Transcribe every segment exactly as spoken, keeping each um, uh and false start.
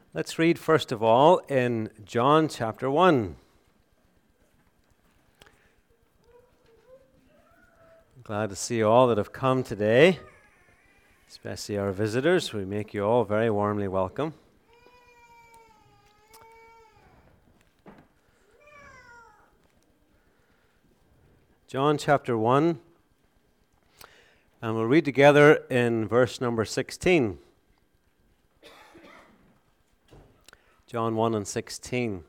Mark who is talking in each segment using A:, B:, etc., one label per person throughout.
A: Let's read first of all in John chapter one. I'm glad to see all that have come today, especially our visitors. We make you all very warmly welcome. John chapter one, and we'll read together in verse number sixteen. John one and sixteen.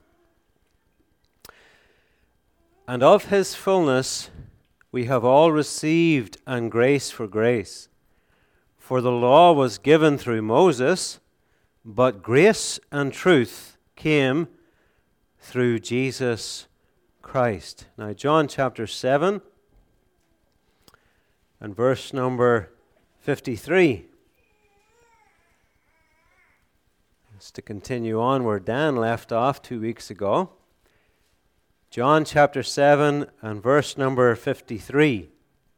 A: And of his fullness we have all received, and grace for grace. For the law was given through Moses, but grace and truth came through Jesus Christ. Now, John chapter seven and verse number fifty-three. It's to continue on where Dan left off two weeks ago. John chapter seven and verse number fifty-three.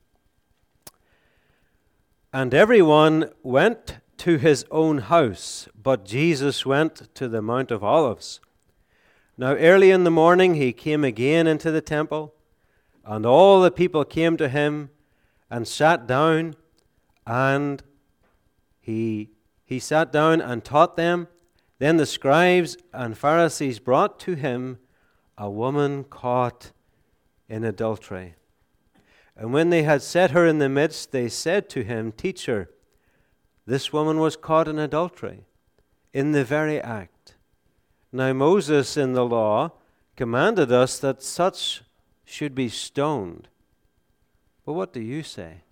A: And everyone went to his own house, but Jesus went to the Mount of Olives. Now early in the morning he came again into the temple, and all the people came to him and sat down, and he, he sat down and taught them. Then the scribes and Pharisees brought to him a woman caught in adultery. And when they had set her in the midst, they said to him, Teacher, this woman was caught in adultery, in the very act. Now Moses in the law commanded us that such should be stoned. But what do you say?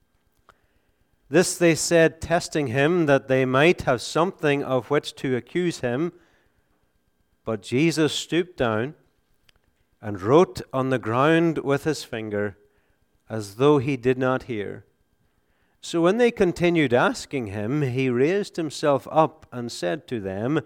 A: This they said, testing him, that they might have something of which to accuse him. But Jesus stooped down and wrote on the ground with his finger, as though he did not hear. So when they continued asking him, he raised himself up and said to them,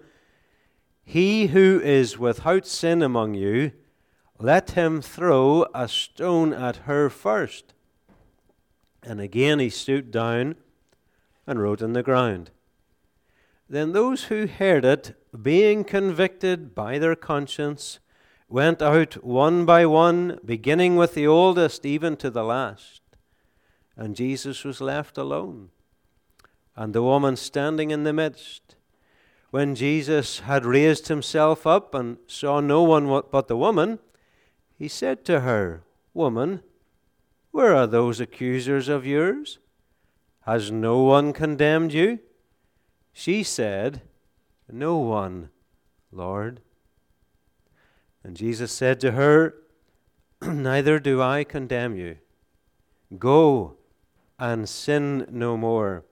A: He who is without sin among you, let him throw a stone at her first. And again he stooped down and wrote on the ground. Then those who heard it, being convicted by their conscience, went out one by one, beginning with the oldest even to the last. And Jesus was left alone, and the woman standing in the midst. When Jesus had raised himself up and saw no one but the woman, he said to her, Woman, where are those accusers of yours? Has no one condemned you? She said, No one, Lord. And Jesus said to her, Neither do I condemn you. Go and sin no more.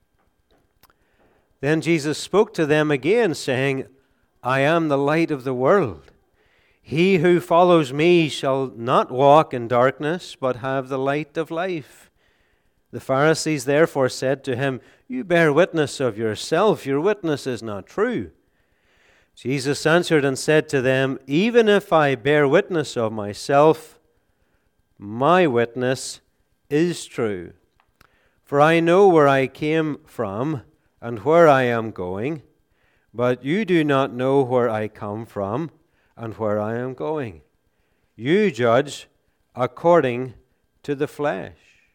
A: Then Jesus spoke to them again, saying, I am the light of the world. He who follows me shall not walk in darkness, but have the light of life. The Pharisees therefore said to him, You bear witness of yourself. Your witness is not true. Jesus answered and said to them, Even if I bear witness of myself, my witness is true. For I know where I came from and where I am going, but you do not know where I come from and where I am going. You judge according to the flesh.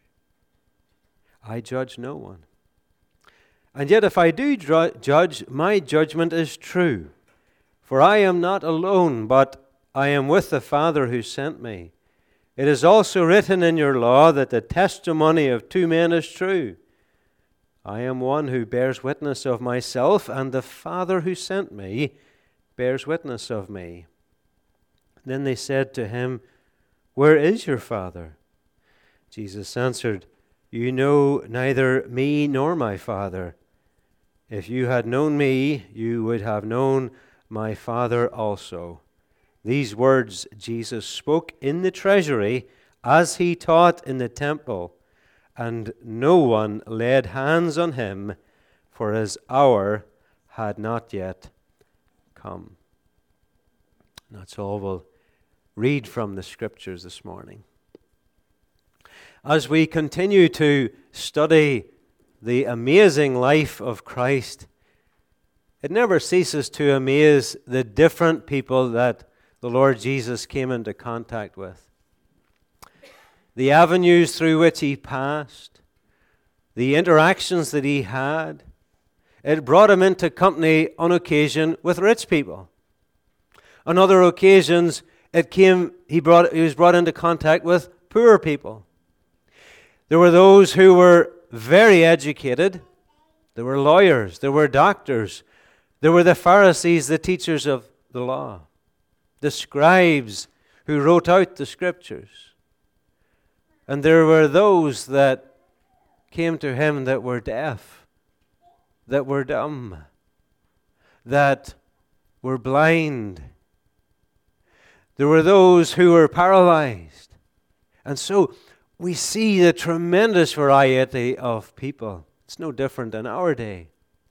A: I judge no one. And yet if I do dr- judge, my judgment is true. For I am not alone, but I am with the Father who sent me. It is also written in your law that the testimony of two men is true. I am one who bears witness of myself, and the Father who sent me bears witness of me. Then they said to him, Where is your Father? Jesus answered, You know neither me nor my Father. If you had known me, you would have known my Father also. These words Jesus spoke in the treasury as he taught in the temple, and no one laid hands on him, for his hour had not yet come. That's all we'll read from the Scriptures this morning. As we continue to study the amazing life of Christ, It never ceases to amaze the different people that the Lord Jesus came into contact with. The avenues through which he passed, the interactions that he had, it brought him into company on occasion with rich people. On other occasions, it came he brought he was brought into contact with poor people. There were those who were very educated. There were lawyers, there were doctors, there were the Pharisees, the teachers of the law, the scribes who wrote out the scriptures. And there were those that came to him that were deaf, that were dumb, that were blind. There were those who were paralyzed. And so we see the tremendous variety of people. It's no different in our day.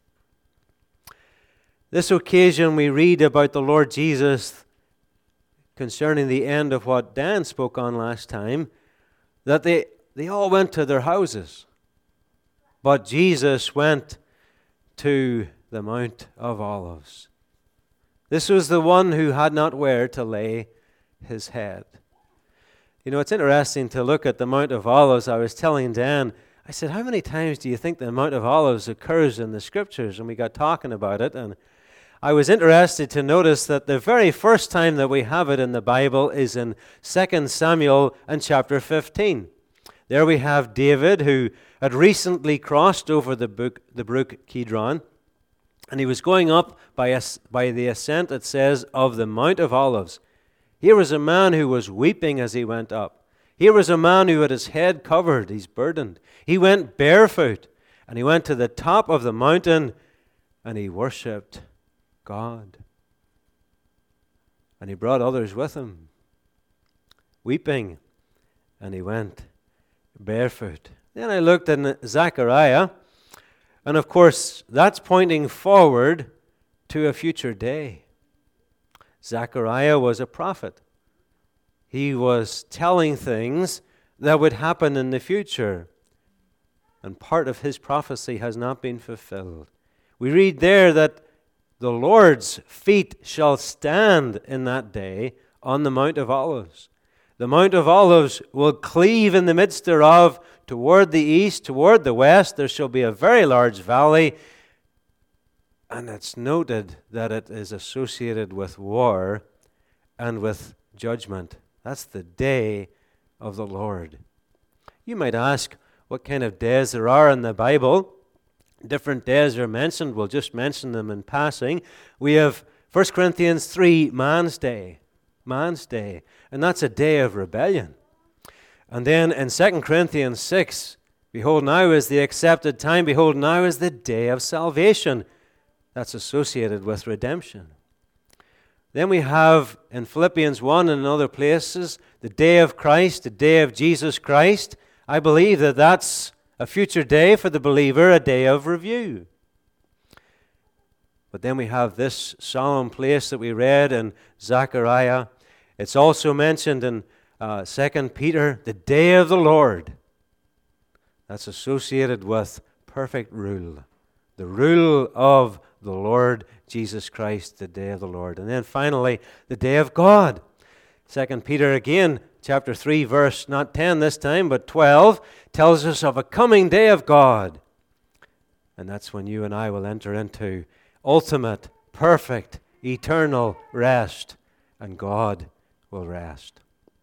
A: This occasion we read about the Lord Jesus concerning the end of what Dan spoke on last time, that they, they all went to their houses. But Jesus went to the Mount of Olives. This was the one who had not where to lay his head. You know, it's interesting to look at the Mount of Olives. I was telling Dan, I said, how many times do you think the Mount of Olives occurs in the Scriptures? And we got talking about it, and I was interested to notice that the very first time that we have it in the Bible is in Second Samuel and chapter fifteen. There we have David, who had recently crossed over the brook, the brook Kidron, and he was going up by, a, by the ascent, it says, of the Mount of Olives. Here was a man who was weeping as he went up. Here was a man who had his head covered. He's burdened. He went barefoot, and he went to the top of the mountain, and he worshipped God. And he brought others with him, weeping, and he went barefoot. Then I looked in Zechariah, and of course, that's pointing forward to a future day. Zechariah was a prophet. He was telling things that would happen in the future, and part of his prophecy has not been fulfilled. We read there that the Lord's feet shall stand in that day on the Mount of Olives. The Mount of Olives will cleave in the midst thereof toward the east, toward the west. There shall be a very large valley, and it's noted that it is associated with war and with judgment. That's the day of the Lord. You might ask what kind of days there are in the Bible. Different days are mentioned. We'll just mention them in passing. We have First Corinthians three, man's day. Man's day. And that's a day of rebellion. And then in Second Corinthians six, behold, now is the accepted time. Behold, now is the day of salvation. That's associated with redemption. Then we have in Philippians one and in other places, the day of Christ, the day of Jesus Christ. I believe that that's a future day for the believer, a day of review. But then we have this solemn place that we read in Zechariah. It's also mentioned in uh, Second Peter, the day of the Lord. That's associated with perfect rule. The rule of the Lord Jesus Christ, the day of the Lord. And then finally, the day of God. Second Peter again, chapter three, verse not ten this time, but twelve, tells us of a coming day of God. And that's when you and I will enter into ultimate, perfect, eternal rest, and God will rest.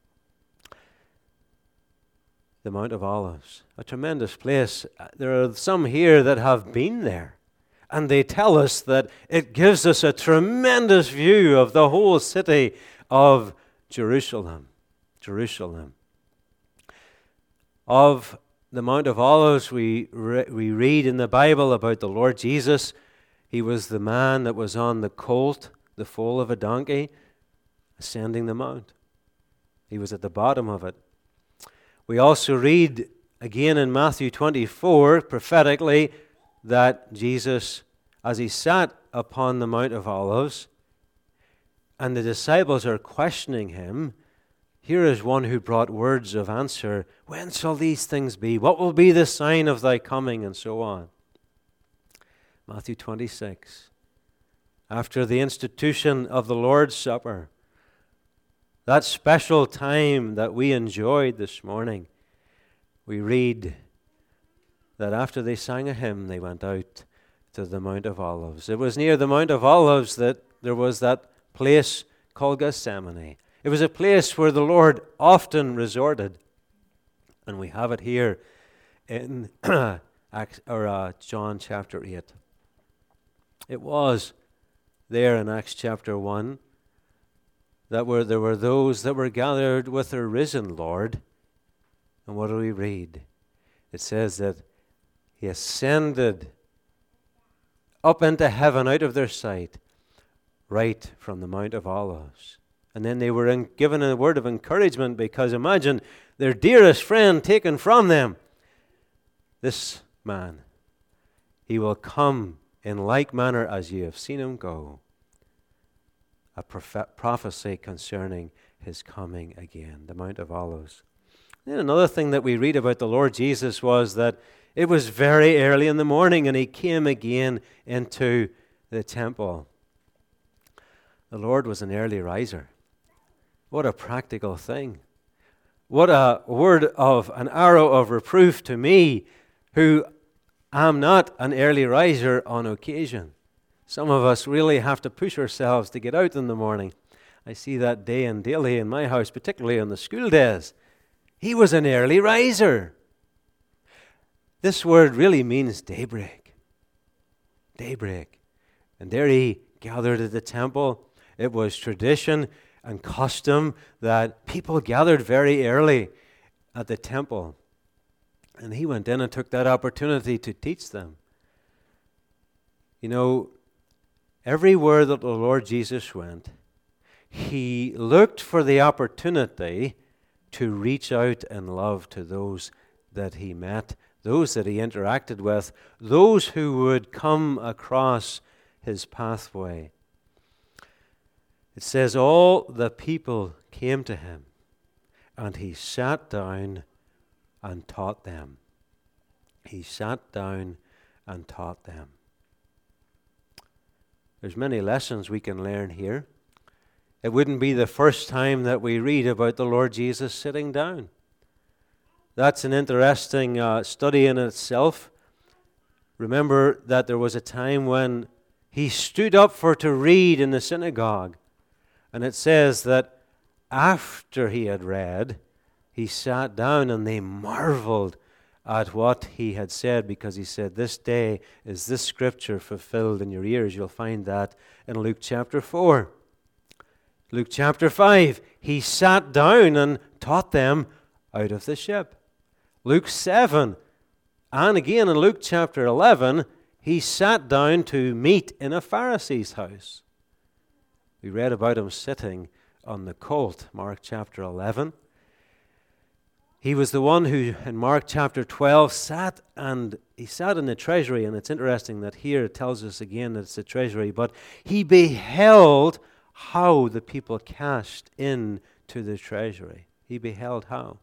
A: The Mount of Olives, a tremendous place. There are some here that have been there, and they tell us that it gives us a tremendous view of the whole city of Jerusalem. Jerusalem. Of the Mount of Olives, we re- we read in the Bible about the Lord Jesus. He was the man that was on the colt, the foal of a donkey, ascending the mount. He was at the bottom of it. We also read again in Matthew twenty-four, prophetically, that Jesus, as he sat upon the Mount of Olives, and the disciples are questioning him, here is one who brought words of answer. When shall these things be? What will be the sign of thy coming? And so on. Matthew twenty-six. after the institution of the Lord's Supper, that special time that we enjoyed this morning, we read that after they sang a hymn, they went out to the Mount of Olives. It was near the Mount of Olives that there was that place called Gethsemane. It was a place where the Lord often resorted. And we have it here in Acts, or, uh, John chapter eight. It was there in Acts chapter one that were, there were those that were gathered with their risen Lord. And what do we read? It says that he ascended up into heaven out of their sight, right from the Mount of Olives. And then they were in, given a word of encouragement, because imagine their dearest friend taken from them. This man, he will come in like manner as ye have seen him go. A prophet, prophecy concerning his coming again, the Mount of Olives. Then another thing that we read about the Lord Jesus was that it was very early in the morning and he came again into the temple. The Lord was an early riser. What a practical thing. What a word of an arrow of reproof to me, who am not an early riser on occasion. Some of us really have to push ourselves to get out in the morning. I see that day and daily in my house, particularly on the school days. He was an early riser. This word really means daybreak. Daybreak. And there he gathered at the temple. It was tradition and custom that people gathered very early at the temple. And he went in and took that opportunity to teach them. You know, everywhere that the Lord Jesus went, he looked for the opportunity to reach out in love to those that he met, those that he interacted with, those who would come across his pathway. It says, all the people came to him, and he sat down and taught them. He sat down and taught them. There's many lessons we can learn here. It wouldn't be the first time that we read about the Lord Jesus sitting down. That's an interesting uh, study in itself. Remember that there was a time when he stood up for to read in the synagogue. And it says that after he had read, he sat down and they marveled at what he had said, because he said, this day is this scripture fulfilled in your ears. You'll find that in Luke chapter four. Luke chapter five, he sat down and taught them out of the ship. Luke seven, and again in Luke chapter eleven, he sat down to meat in a Pharisee's house. We read about him sitting on the colt, Mark chapter eleven. He was the one who, in Mark chapter twelve, sat and he sat in the treasury. And it's interesting that here it tells us again that it's the treasury. But he beheld how the people cashed in to the treasury. He beheld how.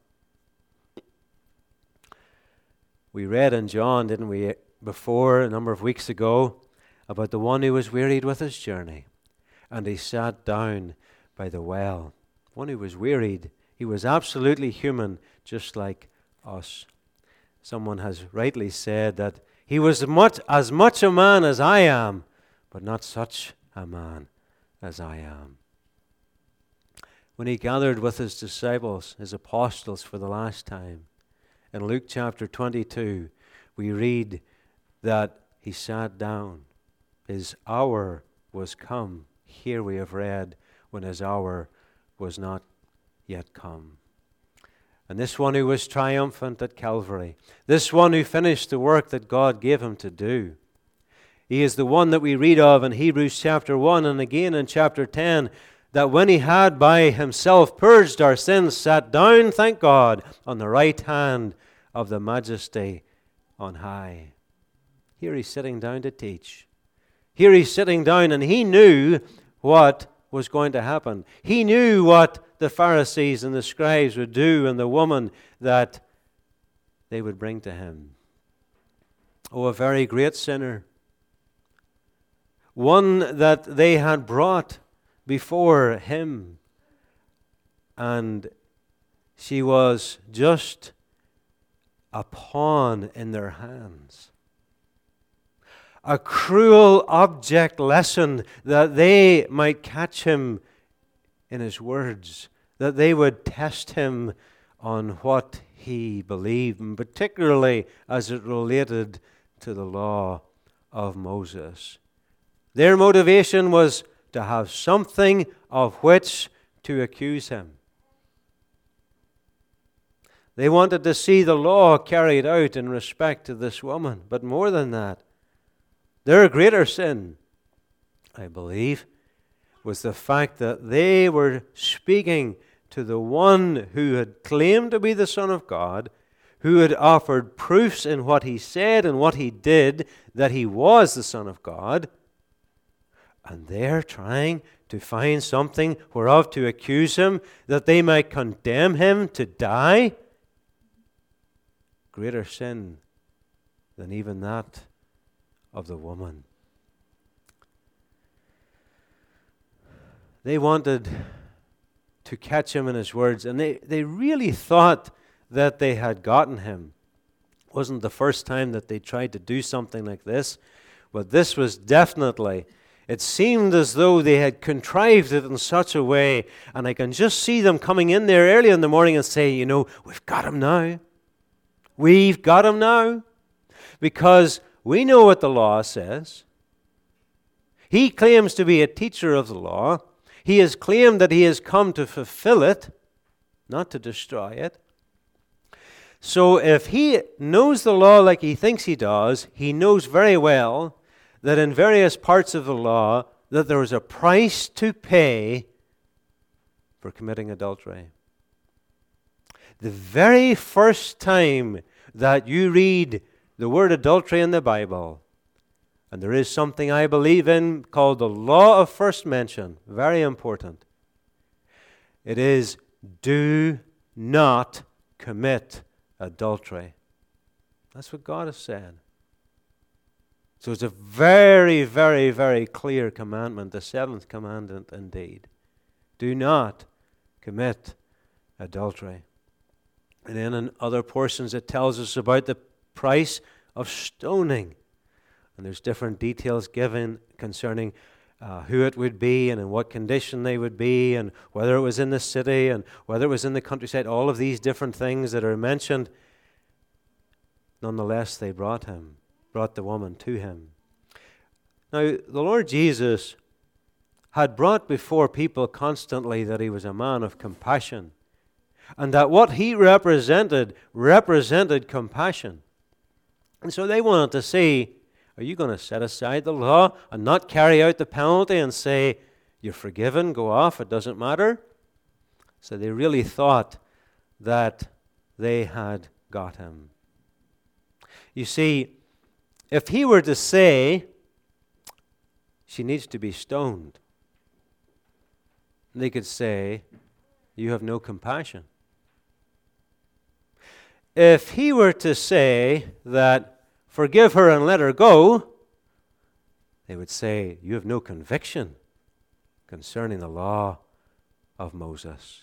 A: We read in John, didn't we, before, a number of weeks ago, about the one who was wearied with his journey. And he sat down by the well. One who was wearied. He was absolutely human, just like us. Someone has rightly said that he was much, as much a man as I am, but not such a man as I am. When he gathered with his disciples, his apostles, for the last time, in Luke chapter twenty-two, we read that he sat down. His hour was come. Here we have read when his hour was not yet come. And this one who was triumphant at Calvary, this one who finished the work that God gave him to do, he is the one that we read of in Hebrews chapter one and again in chapter ten, that when he had by himself purged our sins, sat down, thank God, on the right hand of the Majesty on high. Here he's sitting down to teach. Here he's sitting down, and he knew what was going to happen. He knew what the Pharisees and the scribes would do, and the woman that they would bring to him. Oh, a very great sinner. one that they had brought before him, and she was just a pawn in their hands. A cruel object lesson that they might catch him in his words, that they would test him on what he believed, and particularly as it related to the law of Moses. Their motivation was to have something of which to accuse him. They wanted to see the law carried out in respect to this woman. But more than that, their greater sin, I believe, was the fact that they were speaking to the one who had claimed to be the Son of God, who had offered proofs in what he said and what he did that he was the Son of God. And they're trying to find something whereof to accuse him, that they might condemn him to die. Greater sin than even that of the woman. They wanted to catch him in his words, and they, they really thought that they had gotten him. It wasn't the first time that they tried to do something like this, but this was definitely, it seemed as though they had contrived it in such a way, and I can just see them coming in there early in the morning and say, you know, we've got him now. We've got him now. Because we know what the law says. He claims to be a teacher of the law. He has claimed that he has come to fulfill it, not to destroy it. So if he knows the law like he thinks he does, he knows very well that in various parts of the law that there is a price to pay for committing adultery. The very first time that you read the word adultery in the Bible, and there is something I believe in called the law of first mention, very important. It is, do not commit adultery. That's what God has said. So it's a very, very, very clear commandment, the seventh commandment indeed. Do not commit adultery. And then in other portions it tells us about the price of stoning. And there's different details given concerning uh, who it would be and in what condition they would be and whether it was in the city and whether it was in the countryside. All of these different things that are mentioned. Nonetheless, they brought him, brought the woman to him. Now, the Lord Jesus had brought before people constantly that he was a man of compassion, and that what he represented represented compassion. And so they wanted to see, are you going to set aside the law and not carry out the penalty and say, you're forgiven, go off, it doesn't matter? So they really thought that they had got him. You see, if he were to say, she needs to be stoned, they could say, you have no compassion. If he were to say that, forgive her and let her go, they would say, you have no conviction concerning the law of Moses.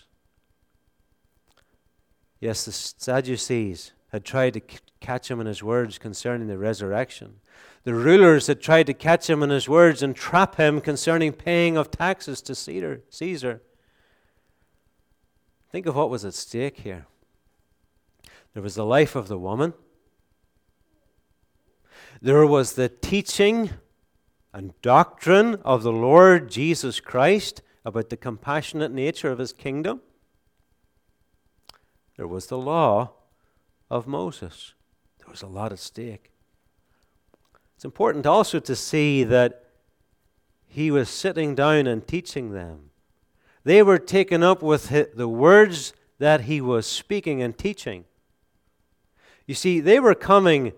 A: Yes, the Sadducees had tried to c- catch him in his words concerning the resurrection. The rulers had tried to catch him in his words and trap him concerning paying of taxes to Caesar. Caesar. Think of what was at stake here. There was the life of the woman. There was the teaching and doctrine of the Lord Jesus Christ about the compassionate nature of his kingdom. There was the law of Moses. There was a lot at stake. It's important also to see that he was sitting down and teaching them. They were taken up with the words that he was speaking and teaching. You see, they were coming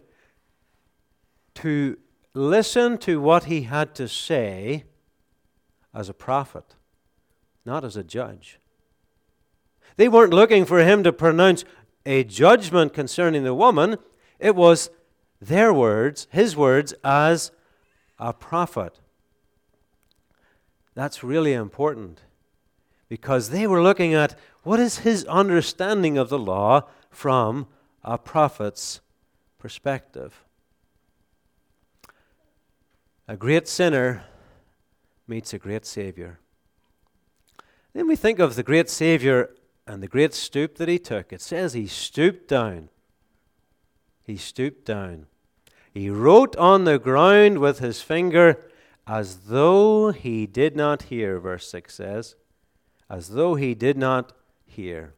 A: to listen to what he had to say as a prophet, not as a judge. They weren't looking for him to pronounce a judgment concerning the woman. It was their words, his words, as a prophet. That's really important, because they were looking at what is his understanding of the law from a prophet's perspective. A great sinner meets a great Savior. Then we think of the great Savior and the great stoop that he took. It says he stooped down. He stooped down. He wrote on the ground with his finger as though he did not hear, verse six says. As though he did not hear.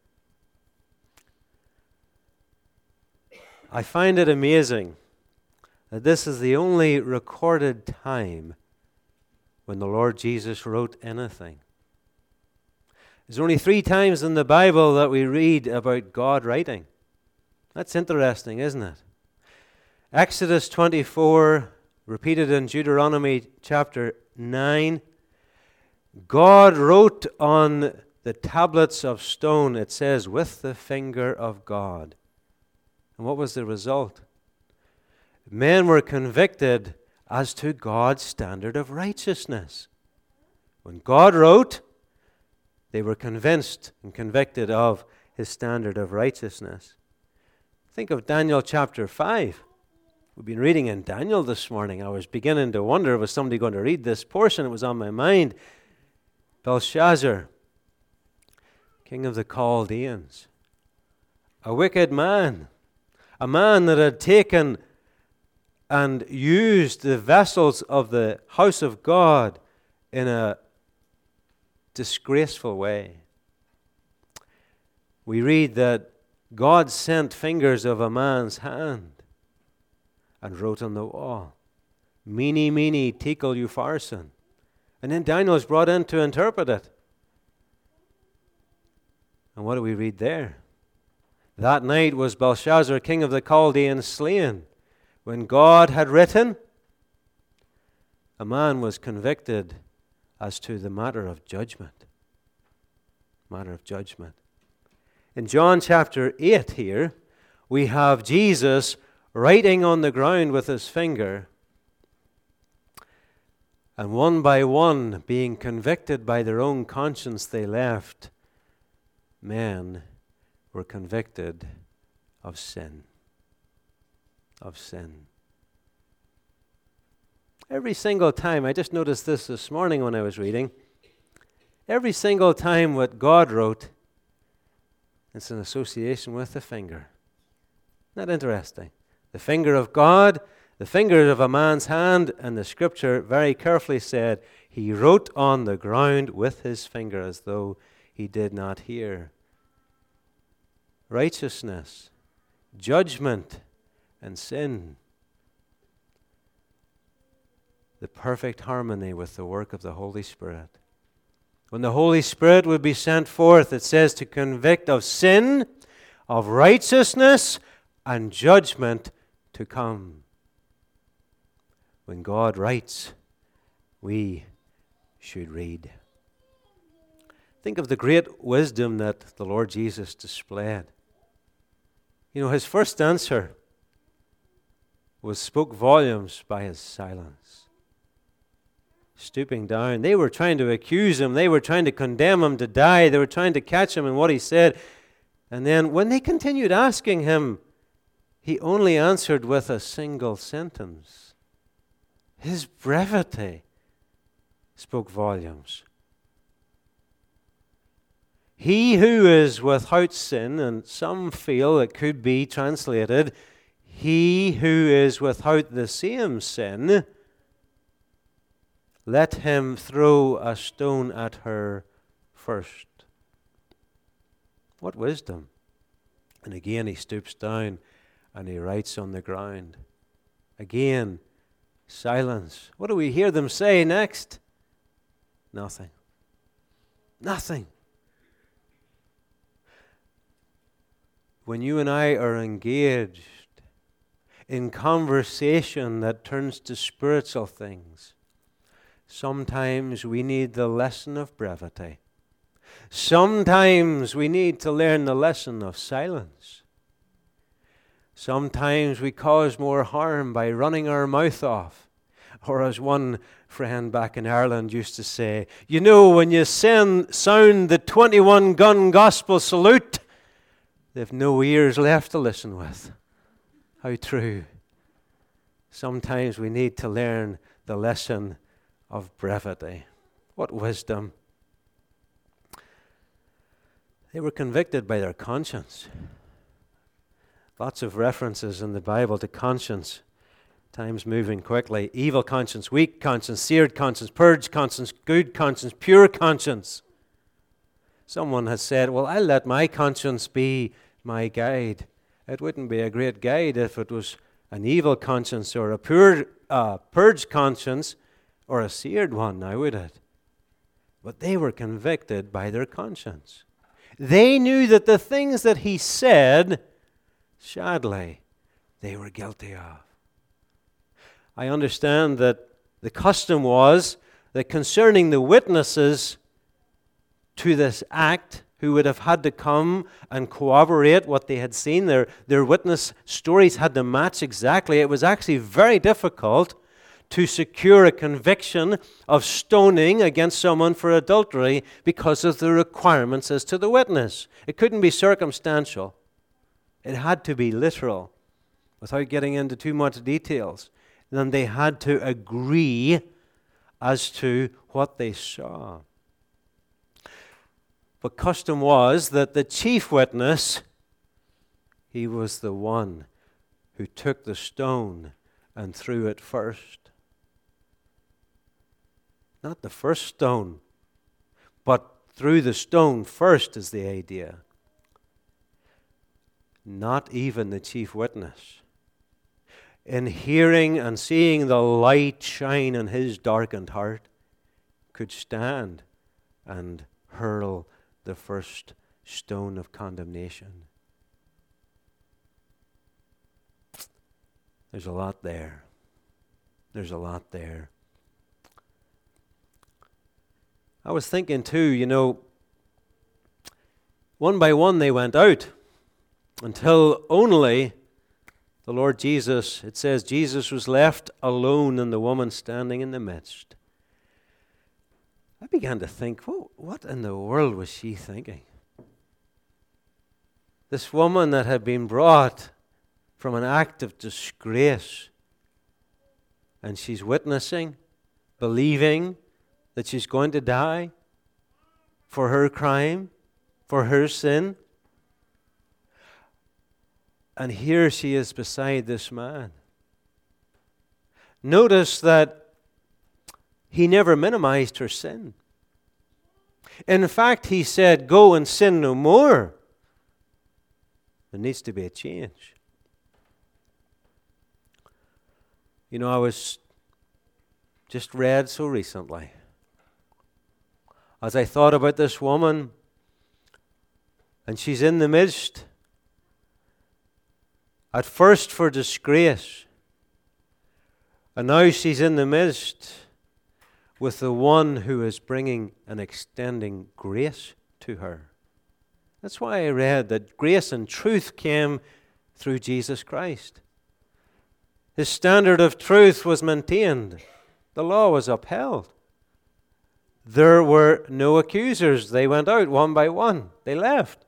A: I find it amazing that this is the only recorded time when the Lord Jesus wrote anything. There's only three times in the Bible that we read about God writing. That's interesting, isn't it? Exodus twenty-four, repeated in Deuteronomy chapter nine. God wrote on the tablets of stone, it says, with the finger of God. And what was the result? Men were convicted as to God's standard of righteousness. When God wrote, they were convinced and convicted of his standard of righteousness. Think of Daniel chapter five. We've been reading in Daniel this morning. I was beginning to wonder, was somebody going to read this portion? It was on my mind. Belshazzar, king of the Chaldeans, a wicked man, a man that had taken and used the vessels of the house of God in a disgraceful way. We read that God sent fingers of a man's hand and wrote on the wall, Mene, mene, tekel upharsin. And then Daniel is brought in to interpret it. And what do we read there? That night was Belshazzar, king of the Chaldeans, slain. When God had written, a man was convicted as to the matter of judgment. Matter of judgment. In John chapter eight here, we have Jesus writing on the ground with his finger, and one by one, being convicted by their own conscience, they left. Men were convicted of sin. Of sin. Every single time, I just noticed this this morning when I was reading, every single time what God wrote, it's an association with the finger. Isn't that interesting? The finger of God, the finger of a man's hand, and the scripture very carefully said, he wrote on the ground with his finger as though he did not hear. Righteousness, judgment, and sin. The perfect harmony with the work of the Holy Spirit. When the Holy Spirit would be sent forth, it says to convict of sin, of righteousness, and judgment to come. When God writes, we should read. Think of the great wisdom that the Lord Jesus displayed. You know, his first answer was spoke volumes by his silence. Stooping down. They were trying to accuse him. They were trying to condemn him to die. They were trying to catch him in what he said. And then when they continued asking him, he only answered with a single sentence. His brevity spoke volumes. He who is without sin, and some feel it could be translated, he who is without the same sin, let him throw a stone at her first. What wisdom. And again he stoops down and he writes on the ground. Again, silence. What do we hear them say next? Nothing. Nothing. When you and I are engaged in conversation that turns to spiritual things, sometimes we need the lesson of brevity. Sometimes we need to learn the lesson of silence. Sometimes we cause more harm by running our mouth off, Or as one friend back in Ireland used to say, you know, when you send, sound the twenty-one gun gospel salute, they've no ears left to listen with. How true. Sometimes we need to learn the lesson of brevity. What wisdom. They were convicted by their conscience. Lots of references in the Bible to conscience. Time's moving quickly. Evil conscience, weak conscience, seared conscience, purged conscience, good conscience, pure conscience. Someone has said, well, I'll let my conscience be my guide. It wouldn't be a great guide if it was an evil conscience or a pure, uh, purged conscience or a seared one, now would it? But they were convicted by their conscience. They knew that the things that he said, sadly, they were guilty of. I understand that the custom was that concerning the witnesses to this act, who would have had to come and corroborate what they had seen, their, their witness stories had to match exactly. It was actually very difficult to secure a conviction of stoning against someone for adultery because of the requirements as to the witness. It couldn't be circumstantial. It had to be literal. Without getting into too much details, then they had to agree as to what they saw. But custom was that the chief witness, he was the one who took the stone and threw it first. Not the first stone, but threw the stone first is the idea. Not even the chief witness, in hearing and seeing the light shine in his darkened heart, could stand and hurl the first stone of condemnation. There's a lot there. There's a lot there. I was thinking too, you know, one by one they went out until only the Lord Jesus, it says Jesus was left alone and the woman standing in the midst. I began to think, well, what in the world was she thinking? This woman that had been brought from an act of disgrace, and she's witnessing, believing that she's going to die for her crime, for her sin. And here she is beside this man. Notice that he never minimized her sin. In fact, he said, go and sin no more. There needs to be a change. You know, I was just read so recently, as I thought about this woman, and she's in the midst, at first for disgrace, and now she's in the midst with the one who is bringing and extending grace to her. That's why I read that grace and truth came through Jesus Christ. His standard of truth was maintained. The law was upheld. There were no accusers. They went out one by one. They left.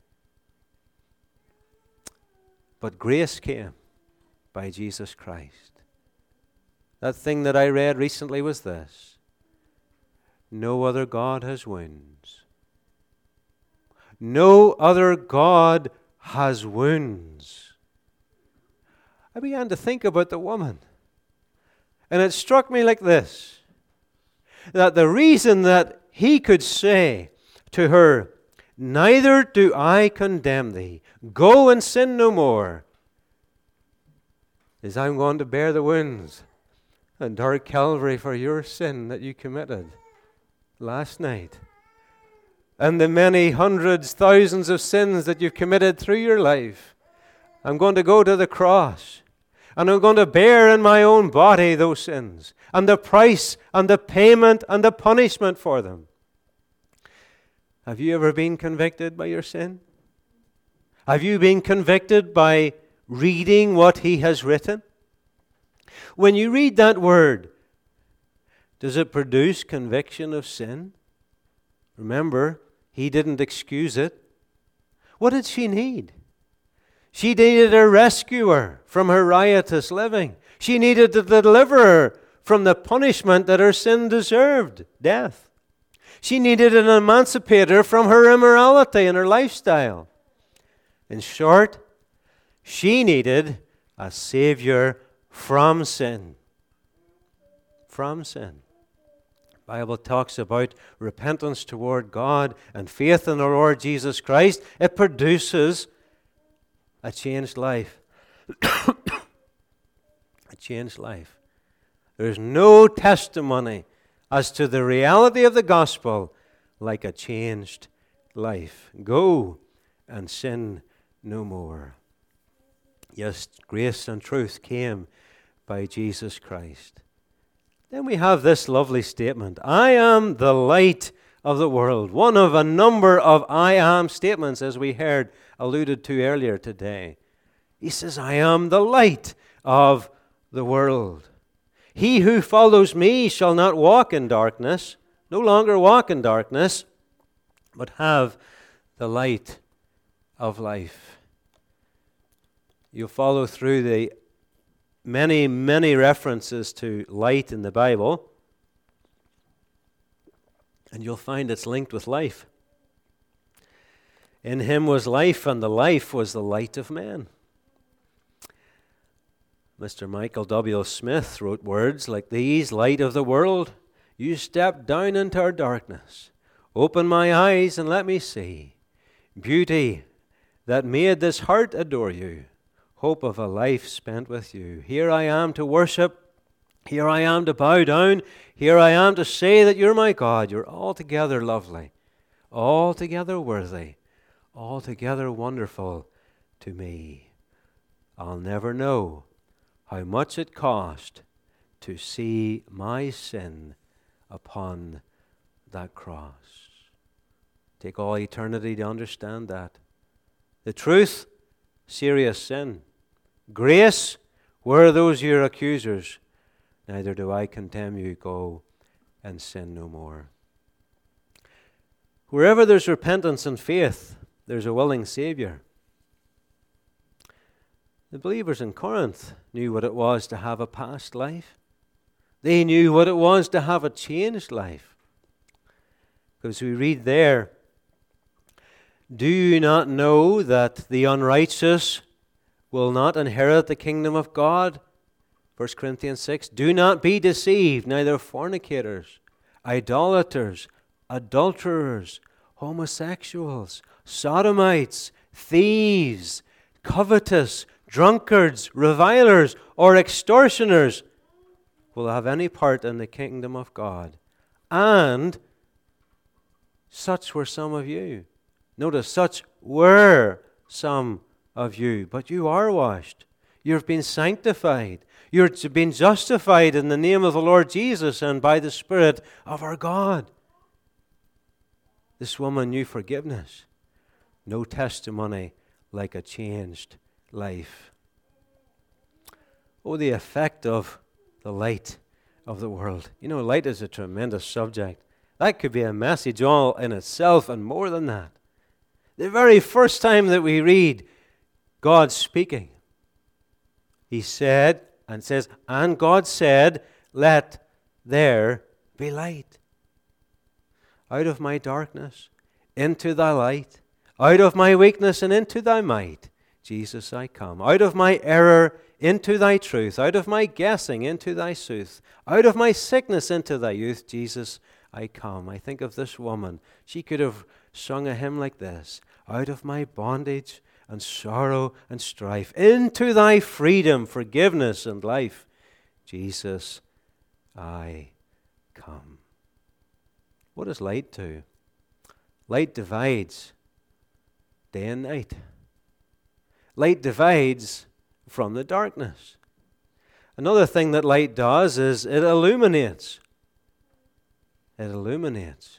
A: But grace came by Jesus Christ. That thing that I read recently was this: no other God has wounds. No other God has wounds. I began to think about the woman, and it struck me like this, that the reason that he could say to her, neither do I condemn thee, go and sin no more, is I'm going to bear the wounds and dark Calvary for your sin that you committed last night, and the many hundreds, thousands of sins that you've committed through your life. I'm going to go to the cross, and I'm going to bear in my own body those sins, and the price, and the payment, and the punishment for them. Have you ever been convicted by your sin? Have you been convicted by reading what he has written? When you read that word, Does it produce conviction of sin? Remember, he didn't excuse it. What did she need? She needed a rescuer from her riotous living. She needed to deliver her from the punishment that her sin deserved, death. She needed an emancipator from her immorality and her lifestyle. In short, she needed a Savior from sin. From sin. The Bible talks about repentance toward God and faith in the Lord Jesus Christ. It produces a changed life. A changed life. There's no testimony as to the reality of the gospel like a changed life. Go and sin no more. Yes, grace and truth came by Jesus Christ. Then we have this lovely statement, I am the light of the world. One of a number of I am statements, as we heard alluded to earlier today. He says, I am the light of the world. He who follows me shall not walk in darkness, no longer walk in darkness, but have the light of life. You'll follow through the many, many references to light in the Bible, and you'll find it's linked with life. In him was life, and the life was the light of men. Mister Michael W. Smith wrote words like these, light of the world, you stepped down into our darkness. Open my eyes and let me see beauty that made this heart adore you. Hope of a life spent with you. Here I am to worship. Here I am to bow down. Here I am to say that you're my God. You're altogether lovely, altogether worthy, altogether wonderful to me. I'll never know how much it cost to see my sin upon that cross. Take all eternity to understand that. The truth, serious sin. Grace, where are those your accusers? Neither do I condemn you. Go and sin no more. Wherever there's repentance and faith, there's a willing Savior. The believers in Corinth knew what it was to have a past life. They knew what it was to have a changed life. Because we read there, do you not know that the unrighteous will not inherit the kingdom of God? First Corinthians six, do not be deceived, neither fornicators, idolaters, adulterers, homosexuals, sodomites, thieves, covetous, drunkards, revilers, or extortioners will have any part in the kingdom of God. And such were some of you. Notice, such were some of you, but you are washed. You've been sanctified. You've been justified in the name of the Lord Jesus and by the Spirit of our God. This woman knew forgiveness. No testimony like a changed life. Oh, the effect of the light of the world. You know, light is a tremendous subject. That could be a message all in itself and more than that. The very first time that we read God speaking, He said and says, and God said, let there be light. Out of my darkness, into thy light. Out of my weakness and into thy might, Jesus, I come. Out of my error into thy truth. Out of my guessing into thy sooth. Out of my sickness into thy youth, Jesus, I come. I think of this woman. She could have sung a hymn like this. Out of my bondage and sorrow and strife, into thy freedom, forgiveness, and life, Jesus, I come. What does light do? Light divides day and night. Light divides from the darkness. Another thing that light does is it illuminates. It illuminates.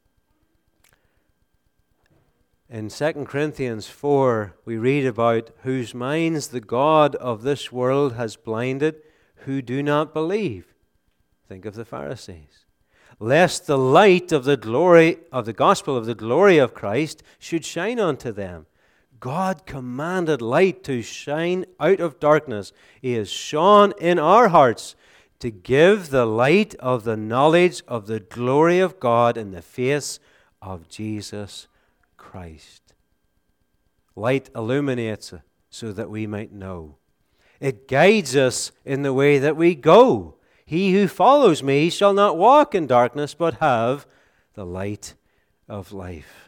A: In Second Corinthians four, we read about whose minds the God of this world has blinded, who do not believe Think of the Pharisees. Lest the light of the glory of the gospel of the glory of Christ should shine unto them. God commanded light to shine out of darkness. He has shone in our hearts to give the light of the knowledge of the glory of God in the face of Jesus Christ. Light illuminates so that we might know. It guides us in the way that we go. He who follows me shall not walk in darkness, but have the light of life.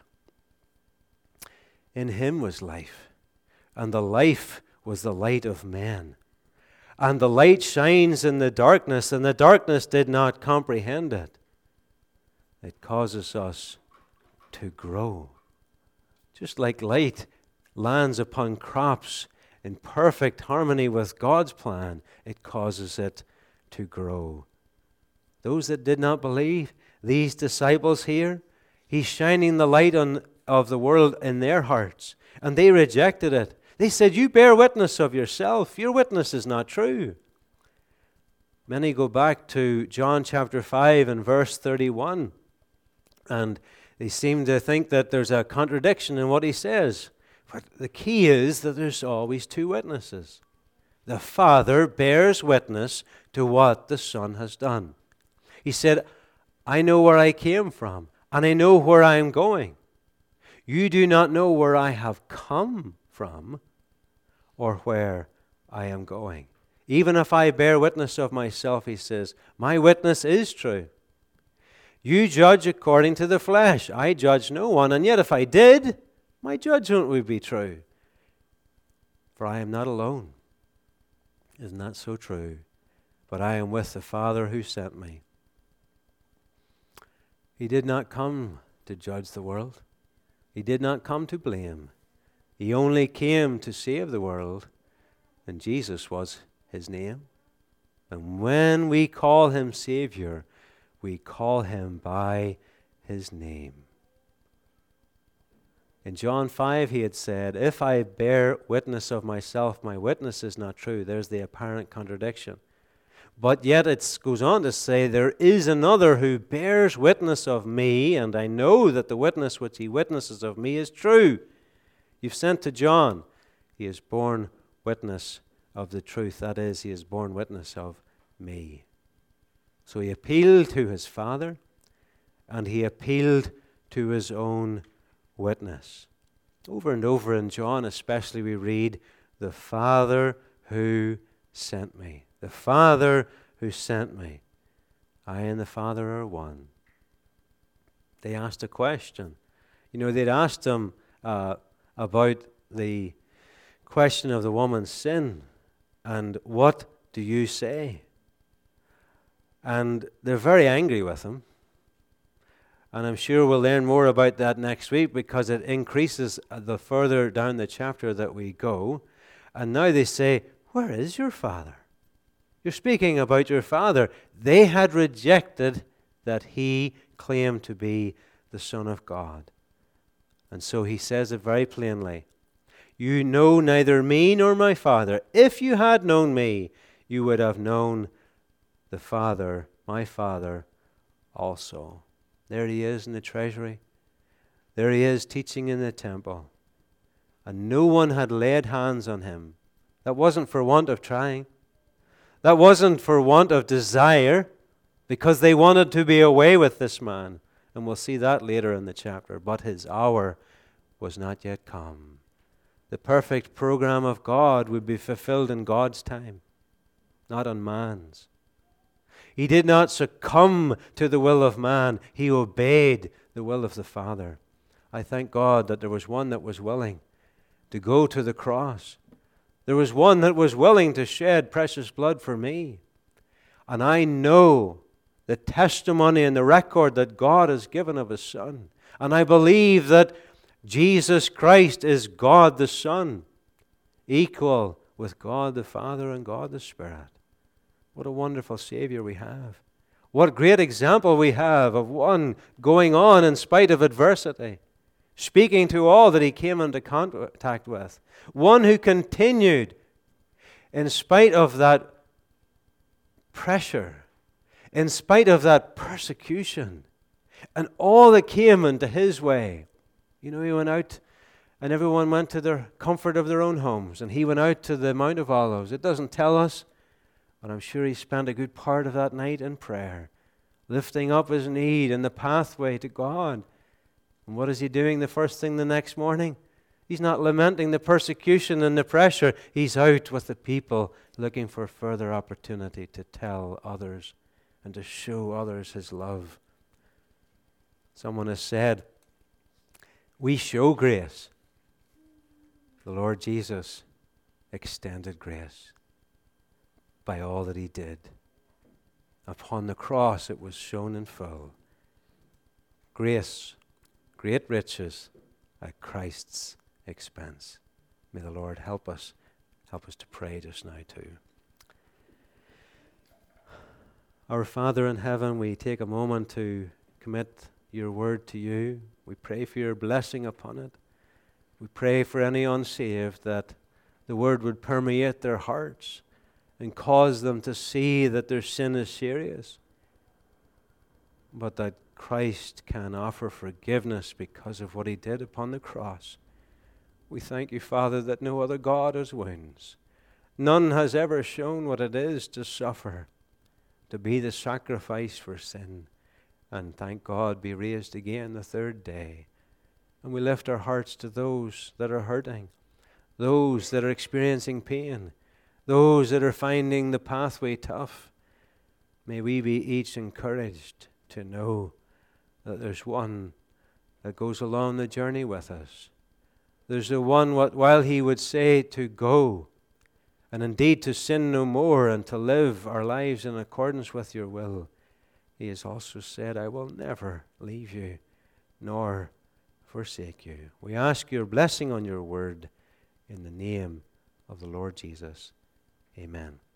A: In him was life, and the life was the light of men. And the light shines in the darkness, and the darkness did not comprehend it. It causes us to grow. Just like light lands upon crops in perfect harmony with God's plan, it causes it to grow. Those that did not believe, these disciples here, he's shining the light on, of the world in their hearts, and they rejected it. They said, you bear witness of yourself. Your witness is not true. Many go back to John chapter five and verse thirty-one, and they seem to think that there's a contradiction in what he says. But the key is that there's always two witnesses. The Father bears witness to what the Son has done. He said, I know where I came from, and I know where I am going. You do not know where I have come from or where I am going. Even if I bear witness of myself, he says, my witness is true. You judge according to the flesh. I judge no one, and yet if I did, my judgment would be true. For I am not alone. Isn't that so true? But I am with the Father who sent me. He did not come to judge the world. He did not come to blame. He only came to save the world, and Jesus was his name. And when we call him Savior, we call him by his name. In John five, he had said, if I bear witness of myself, my witness is not true. There's the apparent contradiction. But yet it goes on to say, there is another who bears witness of me, and I know that the witness which he witnesses of me is true. You've sent to John. He has borne witness of the truth. That is, he has borne witness of me. So he appealed to his Father, and he appealed to his own witness. Over and over in John especially we read, the Father who sent me. The Father who sent me. I and the Father are one. They asked a question. You know, they'd asked him uh, about the question of the woman's sin. And what do you say? And they're very angry with him. And I'm sure we'll learn more about that next week because it increases the further down the chapter that we go. And now they say, where is your Father? You're speaking about your Father. They had rejected that he claimed to be the Son of God. And so he says it very plainly. You know neither me nor my Father. If you had known me, you would have known the Father, my Father, also. There he is in the treasury. There he is teaching in the temple. And no one had laid hands on him. That wasn't for want of trying. That wasn't for want of desire, because they wanted to be away with this man. And we'll see that later in the chapter. But his hour was not yet come. The perfect program of God would be fulfilled in God's time, not on man's. He did not succumb to the will of man. He obeyed the will of the Father. I thank God that there was one that was willing to go to the cross. There was one that was willing to shed precious blood for me. And I know the testimony and the record that God has given of his Son. And I believe that Jesus Christ is God the Son, equal with God the Father and God the Spirit. What a wonderful Savior we have. What great example we have of one going on in spite of adversity, speaking to all that he came into contact with. One who continued in spite of that pressure, in spite of that persecution and all that came into his way. You know, he went out and everyone went to the comfort of their own homes, and he went out to the Mount of Olives. It doesn't tell us, but I'm sure he spent a good part of that night in prayer, lifting up his need in the pathway to God. And what is he doing the first thing the next morning? He's not lamenting the persecution and the pressure. He's out with the people looking for further opportunity to tell others and to show others his love. Someone has said, we show grace. The Lord Jesus extended grace by all that he did. Upon the cross it was shown in full. Grace, great riches at Christ's expense. May the Lord help us, help us to pray just now too. Our Father in heaven, we take a moment to commit your word to you. We pray for your blessing upon it. We pray for any unsaved that the word would permeate their hearts and cause them to see that their sin is serious, but that Christ can offer forgiveness because of what he did upon the cross. We thank you, Father, that no other God has wounds. None has ever shown what it is to suffer, to be the sacrifice for sin, and thank God be raised again the third day. And we lift our hearts to those that are hurting, those that are experiencing pain, those that are finding the pathway tough. May we be each encouraged to know that there's one that goes along the journey with us. There's the one, what, while he would say to go, and indeed to sin no more and to live our lives in accordance with your will, he has also said, I will never leave you, nor forsake you. We ask your blessing on your word in the name of the Lord Jesus. Amen.